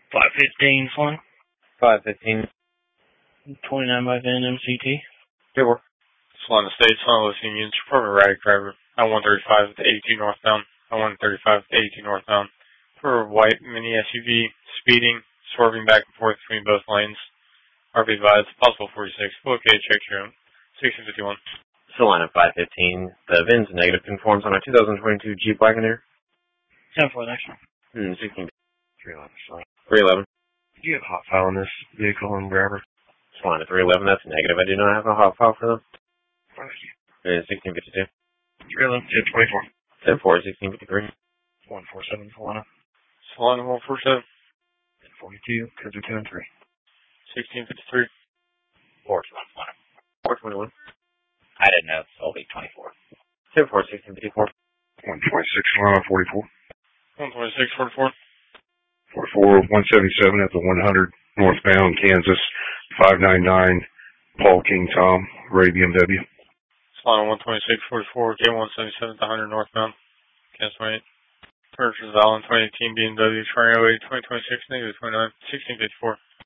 515 flying. 515. 29 by Van MCT. Good work. Solana State, Solana Los Unions, for a Radic driver. I-135 at the 82 northbound. I-135 at the 82 northbound. For a white mini SUV, speeding, swerving back and forth between both lanes. RV advised, possible 46. Located, check your own. 1651. Solana 515. The VIN's negative conforms on a 2022 Jeep Wagoneer. 10-4 next one. 16. 311. 311. Do you have a hot file in this vehicle and grabber? Solana 311. That's negative. I do not have a hot file for them. Thank you. 1652. 311. 10-24. 10-4. 1653. 147 Solana. Solana 147. 42. Codes are 2 and 3. 1653. 421 Solana. 421. I didn't know. So I'll be 24. 10-4. 1654. 126 Solana 44. 126, 44. 44 177 at the 100 northbound Kansas 599 Paul King Tom Ray BMW. Solana 126, 44. K177 at the 100 northbound. Kansas 28. Purchase Allen 2018 BMW Triangle 2026 -29. 1654.